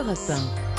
Europe 1.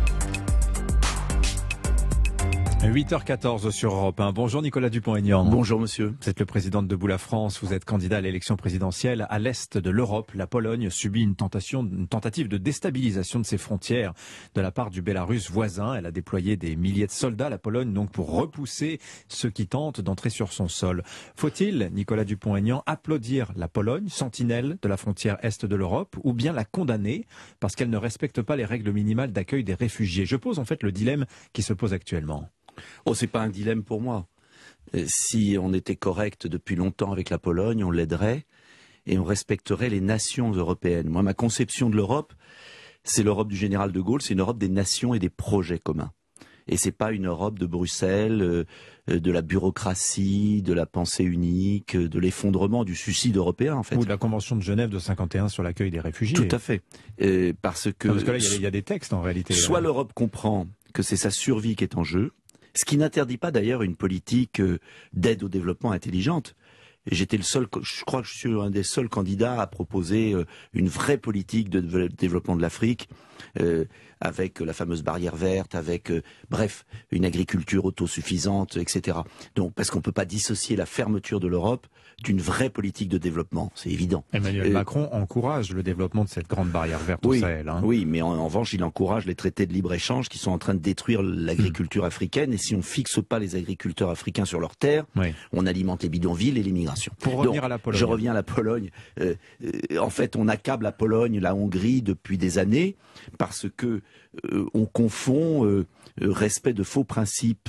8h14 sur Europe 1. Bonjour Nicolas Dupont-Aignan. Bonjour monsieur. Vous êtes le président de Debout la France, vous êtes candidat à l'élection présidentielle. À l'est de l'Europe, la Pologne subit une tentative de déstabilisation de ses frontières de la part du Bélarus voisin. Elle a déployé des milliers de soldats, la Pologne, donc pour repousser ceux qui tentent d'entrer sur son sol. Faut-il, Nicolas Dupont-Aignan, applaudir la Pologne, sentinelle de la frontière est de l'Europe, ou bien la condamner parce qu'elle ne respecte pas les règles minimales d'accueil des réfugiés? Je pose en fait le dilemme qui se pose actuellement. Oh, c'est pas un dilemme pour moi. Si on était correct depuis longtemps avec la Pologne, on l'aiderait et on respecterait les nations européennes. Moi, ma conception de l'Europe, c'est l'Europe du général de Gaulle, c'est une Europe des nations et des projets communs. Et c'est pas une Europe de Bruxelles, de la bureaucratie, de la pensée unique, de l'effondrement du suicide européen, en fait. Ou de la Convention de Genève de 51 sur l'accueil des réfugiés. Tout à fait. Parce que là, il y a des textes en réalité. Soit l'Europe comprend que c'est sa survie qui est en jeu, ce qui n'interdit pas d'ailleurs une politique d'aide au développement intelligente. J'étais le seul, je crois que je suis un des seuls candidats à proposer une vraie politique de développement de l'Afrique, avec la fameuse barrière verte, avec, bref, une agriculture autosuffisante, etc. Donc, parce qu'on ne peut pas dissocier la fermeture de l'Europe d'une vraie politique de développement, c'est évident. Emmanuel Macron encourage le développement de cette grande barrière verte au Sahel. Oui, mais en revanche, il encourage les traités de libre-échange qui sont en train de détruire l'agriculture africaine. Et si on ne fixe pas les agriculteurs africains sur leurs terres, on alimente les bidonvilles et l'immigration. Pour revenir à la Pologne. Je reviens à la Pologne. En fait, on accable la Pologne, la Hongrie depuis des années parce que on confond respect de faux principes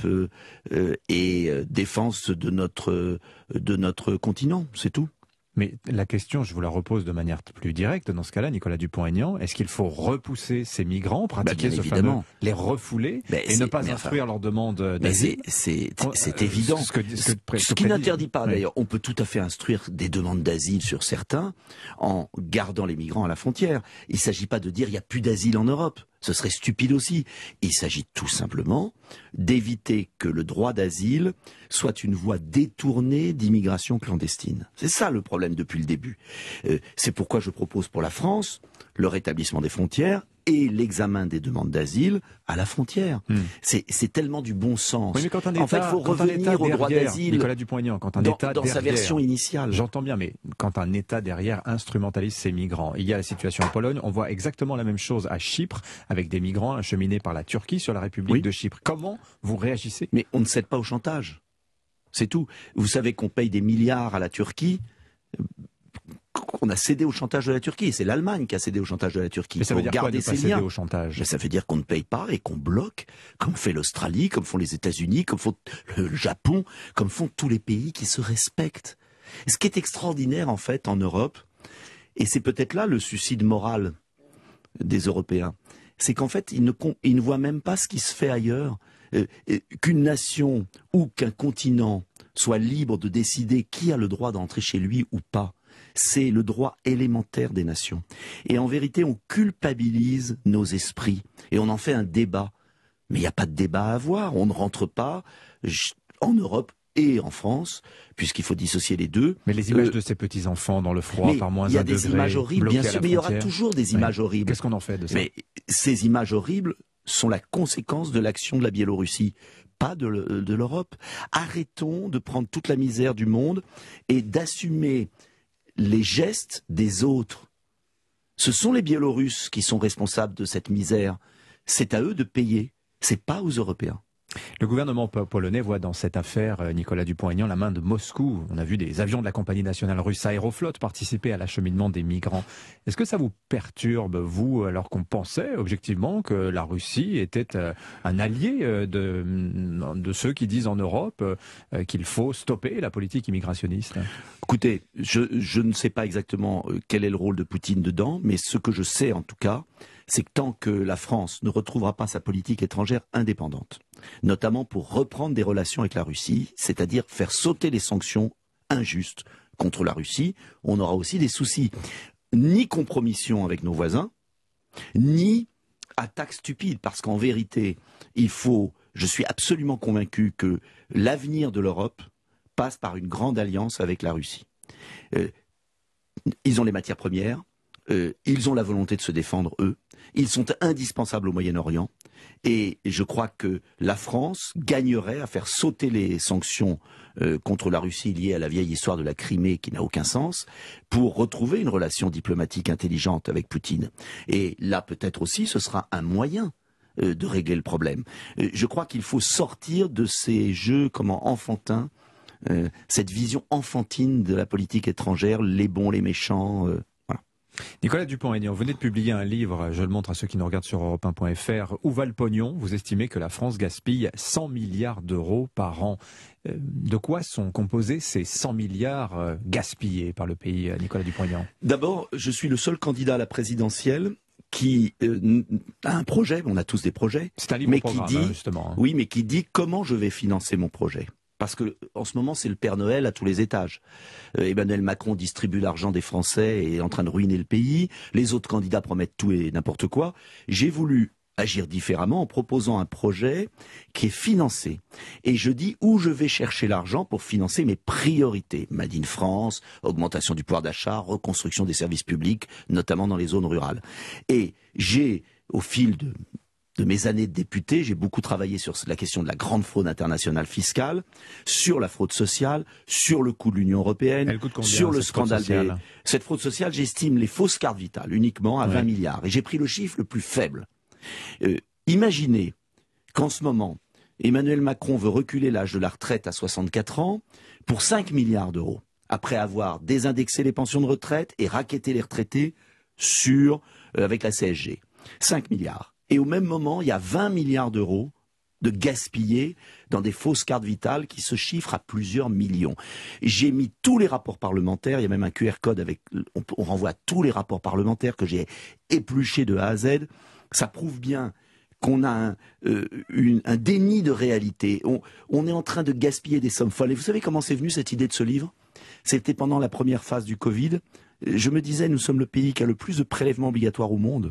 et défense de notre continent, c'est tout. Mais la question, je vous la repose de manière plus directe dans ce cas-là, Nicolas Dupont-Aignan. Est-ce qu'il faut repousser ces migrants, pratiquer ce fameux, les refouler et ne pas instruire leurs demandes d'asile? C'est évident. Ce qui n'interdit pas, d'ailleurs, on peut tout à fait instruire des demandes d'asile sur certains en gardant les migrants à la frontière. Il ne s'agit pas de dire il n'y a plus d'asile en Europe. Ce serait stupide aussi. Il s'agit tout simplement d'éviter que le droit d'asile soit une voie détournée d'immigration clandestine. C'est ça le problème depuis le début. C'est pourquoi je propose pour la France le rétablissement des frontières et l'examen des demandes d'asile à la frontière. C'est tellement du bon sens. Oui, mais quand un État, en fait, il faut revenir au droit d'asile Nicolas Dupont-Aignan, quand un État dans sa version initiale. J'entends bien, mais quand un État derrière instrumentalise ses migrants, il y a la situation en Pologne, on voit exactement la même chose à Chypre, avec des migrants acheminés par la Turquie sur la République de Chypre. Comment vous réagissez? Mais on ne cède pas au chantage. C'est tout. Vous savez qu'on paye des milliards à la Turquie. On a cédé au chantage de la Turquie. C'est l'Allemagne qui a cédé au chantage de la Turquie. Mais ça veut dire quoi, ne pas céder au chantage? Mais ça veut dire qu'on ne paye pas et qu'on bloque, comme fait l'Australie, comme font les États-Unis, comme font le Japon, comme font tous les pays qui se respectent. Et ce qui est extraordinaire, en fait, en Europe, et c'est peut-être là le suicide moral des Européens, c'est qu'en fait, ils ne voient même pas ce qui se fait ailleurs. Qu'une nation ou qu'un continent soit libre de décider qui a le droit d'entrer chez lui ou pas. C'est le droit élémentaire des nations. Et en vérité, on culpabilise nos esprits et on en fait un débat. Mais il n'y a pas de débat à avoir. On ne rentre pas en Europe et en France, puisqu'il faut dissocier les deux. Mais les images de ces petits-enfants dans le froid, par moins 1 degré, il y a des images horribles, bien sûr, mais il y aura toujours des images horribles. Qu'est-ce qu'on en fait de ça? Mais ces images horribles sont la conséquence de l'action de la Biélorussie, pas de l'Europe. Arrêtons de prendre toute la misère du monde et d'assumer les gestes des autres. Ce sont les Biélorusses qui sont responsables de cette misère. C'est à eux de payer, c'est pas aux Européens. Le gouvernement polonais voit dans cette affaire, Nicolas Dupont-Aignan, la main de Moscou. On a vu des avions de la compagnie nationale russe Aeroflot participer à l'acheminement des migrants. Est-ce que ça vous perturbe, vous, alors qu'on pensait objectivement que la Russie était un allié de ceux qui disent en Europe qu'il faut stopper la politique immigrationniste? Écoutez, je ne sais pas exactement quel est le rôle de Poutine dedans, mais ce que je sais en tout cas, c'est que tant que la France ne retrouvera pas sa politique étrangère indépendante, notamment pour reprendre des relations avec la Russie, c'est-à-dire faire sauter les sanctions injustes contre la Russie, on aura aussi des soucis. Ni compromission avec nos voisins, ni attaque stupide, parce qu'en vérité, je suis absolument convaincu que l'avenir de l'Europe passe par une grande alliance avec la Russie. Ils ont les matières premières, ils ont la volonté de se défendre, eux. Ils sont indispensables au Moyen-Orient. Et je crois que la France gagnerait à faire sauter les sanctions contre la Russie liées à la vieille histoire de la Crimée qui n'a aucun sens, pour retrouver une relation diplomatique intelligente avec Poutine. Et là, peut-être aussi, ce sera un moyen de régler le problème. Je crois qu'il faut sortir de ces jeux enfantins, cette vision enfantine de la politique étrangère, les bons, les méchants. Nicolas Dupont-Aignan, vous venez de publier un livre, je le montre à ceux qui nous regardent sur Europe1.fr, Où va le pognon? Vous estimez que la France gaspille 100 milliards d'euros par an. De quoi sont composés ces 100 milliards gaspillés par le pays, Nicolas Dupont-Aignan? D'abord, je suis le seul candidat à la présidentielle qui a un projet, on a tous des projets, c'est un livre mais programme, qui dit, justement. Oui, mais qui dit comment je vais financer mon projet. Parce que en ce moment, c'est le Père Noël à tous les étages. Emmanuel Macron distribue l'argent des Français et est en train de ruiner le pays. Les autres candidats promettent tout et n'importe quoi. J'ai voulu agir différemment en proposant un projet qui est financé. Et je dis où je vais chercher l'argent pour financer mes priorités. Made in France, augmentation du pouvoir d'achat, reconstruction des services publics, notamment dans les zones rurales. Et j'ai, au fil de mes années de député, j'ai beaucoup travaillé sur la question de la grande fraude internationale fiscale, sur la fraude sociale, sur le coût de l'Union européenne, sur le scandale des... Cette fraude sociale, j'estime les fausses cartes vitales uniquement à 20 milliards. Et j'ai pris le chiffre le plus faible. Imaginez qu'en ce moment, Emmanuel Macron veut reculer l'âge de la retraite à 64 ans pour 5 milliards d'euros, après avoir désindexé les pensions de retraite et racketté les retraités avec la CSG. 5 milliards. Et au même moment, il y a 20 milliards d'euros de gaspillés dans des fausses cartes vitales qui se chiffrent à plusieurs millions. J'ai mis tous les rapports parlementaires, il y a même un QR code on renvoie à tous les rapports parlementaires que j'ai épluchés de A à Z. Ça prouve bien qu'on a un déni de réalité. On est en train de gaspiller des sommes folles. Et vous savez comment c'est venu cette idée de ce livre? C'était pendant la première phase du Covid. Je me disais, nous sommes le pays qui a le plus de prélèvements obligatoires au monde.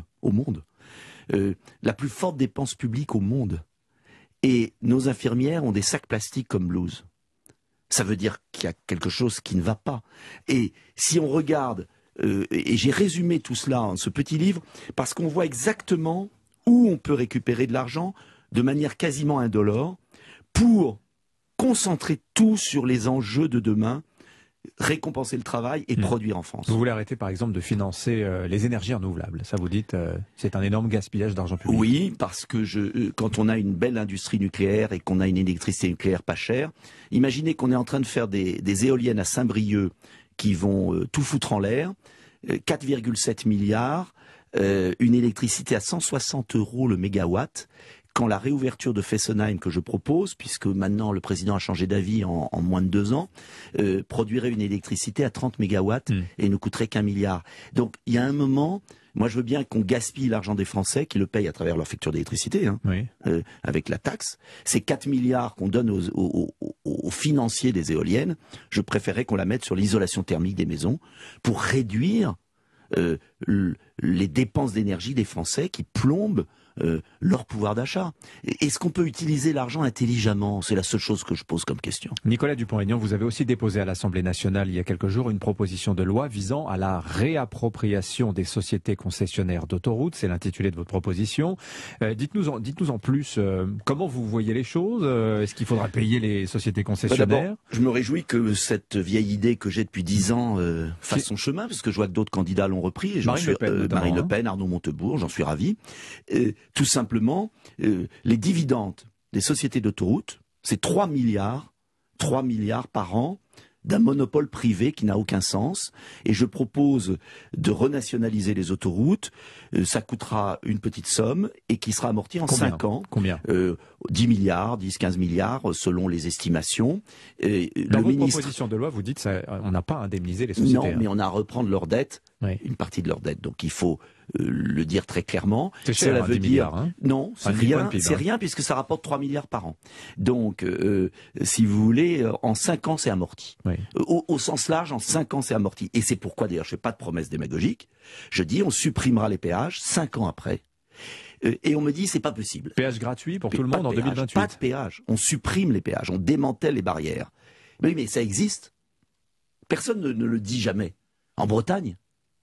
La plus forte dépense publique au monde. Et nos infirmières ont des sacs plastiques comme blouse. Ça veut dire qu'il y a quelque chose qui ne va pas. Et si on regarde, et j'ai résumé tout cela en ce petit livre, parce qu'on voit exactement où on peut récupérer de l'argent de manière quasiment indolore pour concentrer tout sur les enjeux de demain, récompenser le travail et produire en France. Vous voulez arrêter par exemple de financer les énergies renouvelables. Ça vous dites, c'est un énorme gaspillage d'argent public. Oui, parce que quand on a une belle industrie nucléaire et qu'on a une électricité nucléaire pas chère, imaginez qu'on est en train de faire des éoliennes à Saint-Brieuc qui vont tout foutre en l'air, 4,7 milliards, une électricité à 160 € le mégawatt. Quand la réouverture de Fessenheim que je propose, puisque maintenant le président a changé d'avis en moins de 2 ans, produirait une électricité à 30 mégawatts et ne coûterait qu'1 milliard. Donc il y a un moment, moi je veux bien qu'on gaspille l'argent des Français, qui le payent à travers leur facture d'électricité, avec la taxe. Ces 4 milliards qu'on donne aux financiers des éoliennes, je préférerais qu'on la mette sur l'isolation thermique des maisons pour réduire les dépenses d'énergie des Français qui plombent leur pouvoir d'achat. Est-ce qu'on peut utiliser l'argent intelligemment? C'est la seule chose que je pose comme question. Nicolas Dupont-Aignan, vous avez aussi déposé à l'Assemblée nationale il y a quelques jours une proposition de loi visant à la réappropriation des sociétés concessionnaires d'autoroutes. C'est l'intitulé de votre proposition. Dites-nous en plus, comment vous voyez les choses? Est-ce qu'il faudra payer les sociétés concessionnaires? D'abord, je me réjouis que cette vieille idée que j'ai depuis 10 ans fasse son chemin, parce que je vois que d'autres candidats l'ont repris. Et Marine Le Pen, Arnaud Montebourg, j'en suis ravi. Tout simplement, les dividendes des sociétés d'autoroutes, c'est 3 milliards par an d'un monopole privé qui n'a aucun sens. Et je propose de renationaliser les autoroutes. Ça coûtera une petite somme et qui sera amortie en 5 ans. Combien 10 milliards, 10, 15 milliards selon les estimations. Dans votre proposition de loi, vous dites on n'a pas indemnisé les sociétés. Non, mais on a à reprendre leurs dettes, une partie de leurs dettes. Donc il faut le dire très clairement. C'est cher, cela veut 10 dire milliards, non, c'est rien, c'est rien puisque ça rapporte 3 milliards par an. Donc si vous voulez, en 5 ans c'est amorti. Au sens large, en 5 ans c'est amorti. Et c'est pourquoi d'ailleurs je fais pas de promesse démagogique. Je dis on supprimera les péages 5 ans après. Et on me dit c'est pas possible. Péage gratuit pour tout le monde en 2028. Pas de péage. On supprime les péages, on démantèle les barrières. Mais ça existe. Personne ne le dit jamais. En Bretagne,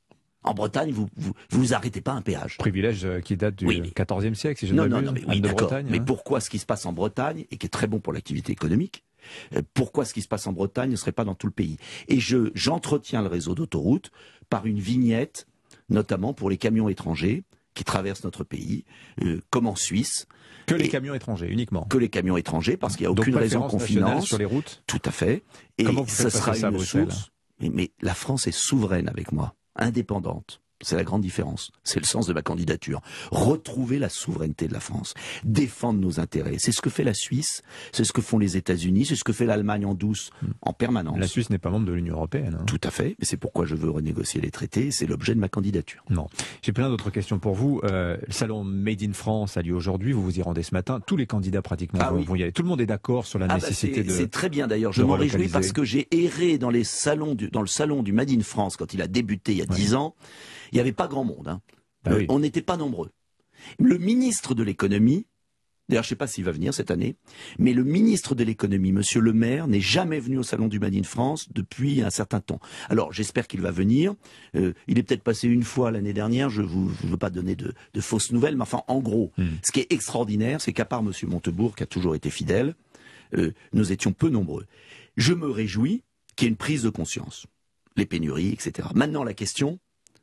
En Bretagne, vous arrêtez pas un péage. Privilège qui date du XIVe siècle, si je ne ne m'abuse. m'abuse. Oui, d'accord. Mais hein. pourquoi ce qui se passe en Bretagne, et qui est très bon pour l'activité économique, pourquoi ce qui se passe en Bretagne ne serait pas dans tout le pays? Et j'entretiens le réseau d'autoroutes par une vignette, notamment pour les camions étrangers qui traversent notre pays, comme en Suisse. Que les camions étrangers, uniquement. Que les camions étrangers, parce qu'il n'y a aucune raison qu'on finance. Sur les routes. Tout à fait. Et comment vous ce faites sera ça à une Bruxelles? source. Mais la France est souveraine avec moi, indépendante. C'est la grande différence. C'est le sens de ma candidature. Retrouver la souveraineté de la France. Défendre nos intérêts. C'est ce que fait la Suisse, c'est ce que font les États-Unis, c'est ce que fait l'Allemagne en douce, en permanence. La Suisse n'est pas membre de l'Union européenne. Hein. Tout à fait. Mais c'est pourquoi je veux renégocier les traités. C'est l'objet de ma candidature. Non. J'ai plein d'autres questions pour vous. Le salon Made in France a lieu aujourd'hui. Vous vous y rendez ce matin. Tous les candidats pratiquement vont y aller. Tout le monde est d'accord sur la nécessité de. C'est très bien d'ailleurs. Je m'en réjouis parce que j'ai erré dans le salon du Made in France quand il a débuté il y a 10 ans. Il n'y avait pas grand monde. Hein. On n'était pas nombreux. Le ministre de l'économie, d'ailleurs je ne sais pas s'il va venir cette année, mais le ministre de l'économie, Monsieur Le Maire, n'est jamais venu au salon du Made in France depuis un certain temps. Alors j'espère qu'il va venir. Il est peut-être passé une fois l'année dernière, je ne veux pas donner de fausses nouvelles, mais enfin en gros, ce qui est extraordinaire, c'est qu'à part Monsieur Montebourg, qui a toujours été fidèle, nous étions peu nombreux. Je me réjouis qu'il y ait une prise de conscience. Les pénuries, etc. Maintenant la question,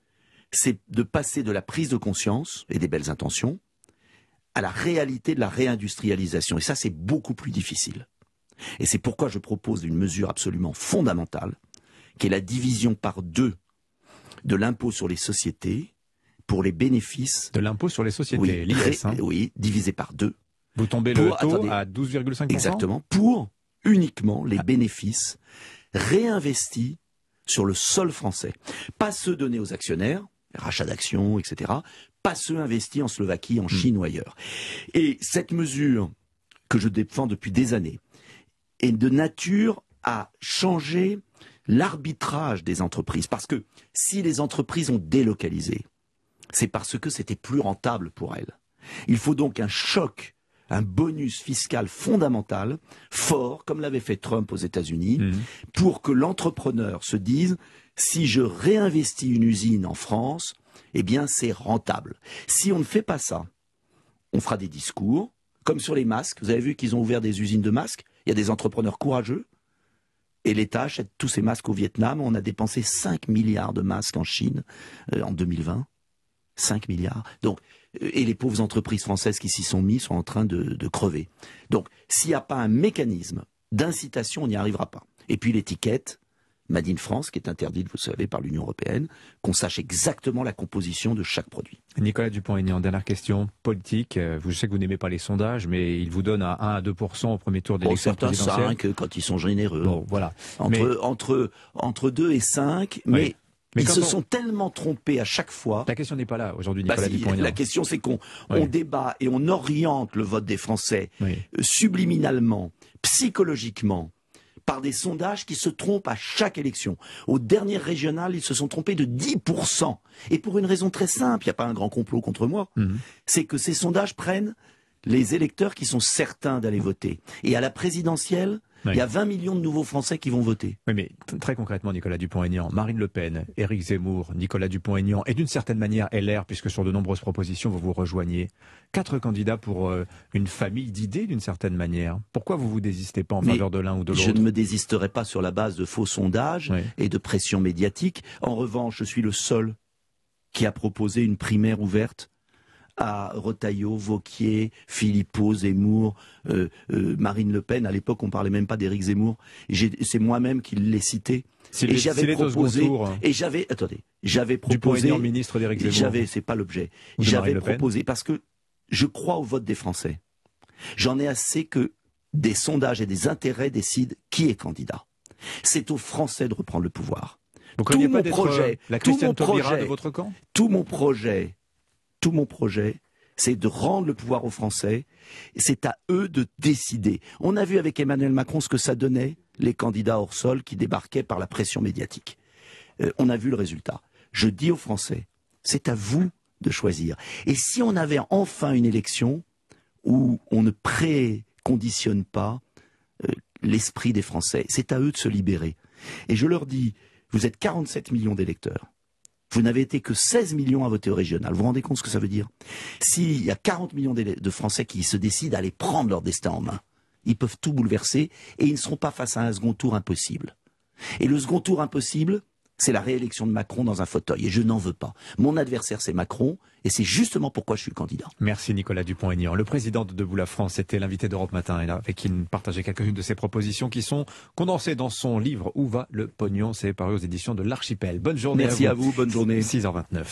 c'est de passer de la prise de conscience et des belles intentions à la réalité de la réindustrialisation. Et ça, c'est beaucoup plus difficile. Et c'est pourquoi je propose une mesure absolument fondamentale, qui est la division par 2 de l'impôt sur les sociétés pour les bénéfices. De l'impôt sur les sociétés, l'IS. Oui, divisé par 2. Vous tombez le taux à 12,5%. Exactement, pour uniquement les bénéfices réinvestis sur le sol français. Pas ceux donnés aux actionnaires, rachat d'actions, etc. Pas ceux investis en Slovaquie, en Chine ou ailleurs. Et cette mesure que je défends depuis des années est de nature à changer l'arbitrage des entreprises. Parce que si les entreprises ont délocalisé, c'est parce que c'était plus rentable pour elles. Il faut donc un choc, un bonus fiscal fondamental, fort, comme l'avait fait Trump aux États-Unis, pour que l'entrepreneur se dise « si je réinvestis une usine en France, eh bien c'est rentable ». Si on ne fait pas ça, on fera des discours, comme sur les masques. Vous avez vu qu'ils ont ouvert des usines de masques. Il y a des entrepreneurs courageux. Et l'État achète tous ces masques au Vietnam. On a dépensé 5 milliards de masques en Chine en 2020. 5 milliards. Donc, et les pauvres entreprises françaises qui s'y sont mis sont en train de crever. Donc, s'il n'y a pas un mécanisme d'incitation, on n'y arrivera pas. Et puis l'étiquette Made in France, qui est interdite, vous savez, par l'Union européenne, qu'on sache exactement la composition de chaque produit. Nicolas Dupont-Aignan, dernière question politique. Je sais que vous n'aimez pas les sondages, mais ils vous donnent à 1 à 2% au premier tour d'élection présidentielle. Certains 5 quand ils sont généreux. Bon, voilà. Entre 2 et 5, mais ils se sont tellement trompés à chaque fois. La question n'est pas là aujourd'hui, Nicolas Dupont-Aignan. La question, c'est qu'on débat et on oriente le vote des Français subliminalement, psychologiquement, par des sondages qui se trompent à chaque élection. Aux dernières régionales, ils se sont trompés de 10%. Et pour une raison très simple, il n'y a pas un grand complot contre moi, c'est que ces sondages prennent les électeurs qui sont certains d'aller voter. Et à la présidentielle, il y a 20 millions de nouveaux Français qui vont voter. Oui, mais très concrètement, Nicolas Dupont-Aignan, Marine Le Pen, Éric Zemmour, Nicolas Dupont-Aignan, et d'une certaine manière LR, puisque sur de nombreuses propositions, vous vous rejoignez. 4 candidats pour une famille d'idées, d'une certaine manière. Pourquoi vous vous désistez pas en faveur de l'un ou de l'autre? Je ne me désisterai pas sur la base de faux sondages et de pression médiatique. En revanche, je suis le seul qui a proposé une primaire ouverte à Retailleau, Wauquiez, Philippot, Zemmour, Marine Le Pen. À l'époque, on ne parlait même pas d'Éric Zemmour. C'est moi-même qui l'ai cité. Et j'avais proposé. Et j'avais proposé. Dupont-Aignan, ministre d'Éric Zemmour. C'est pas l'objet. J'avais proposé parce que je crois au vote des Français. J'en ai assez que des sondages et des intérêts décident qui est candidat. C'est aux Français de reprendre le pouvoir. Vous ne craignez pas d'être la Christiane Taubira de votre camp? Tout mon projet, c'est de rendre le pouvoir aux Français. C'est à eux de décider. On a vu avec Emmanuel Macron ce que ça donnait, les candidats hors sol qui débarquaient par la pression médiatique. On a vu le résultat. Je dis aux Français, c'est à vous de choisir. Et si on avait enfin une élection où on ne préconditionne pas l'esprit des Français, c'est à eux de se libérer. Et je leur dis, vous êtes 47 millions d'électeurs. Vous n'avez été que 16 millions à voter au régional. Vous vous rendez compte ce que ça veut dire? S'il y a 40 millions de Français qui se décident à aller prendre leur destin en main, ils peuvent tout bouleverser et ils ne seront pas face à un second tour impossible. Et le second tour impossible, c'est la réélection de Macron dans un fauteuil. Et je n'en veux pas. Mon adversaire, c'est Macron. Et c'est justement pourquoi je suis le candidat. Merci Nicolas Dupont-Aignan. Le président de Debout la France était l'invité d'Europe Matin, et là, avec qui il partageait quelques-unes de ses propositions qui sont condensées dans son livre Où va le pognon? C'est paru aux éditions de l'Archipel. Bonne journée. Merci à vous, bonne journée. 6h29.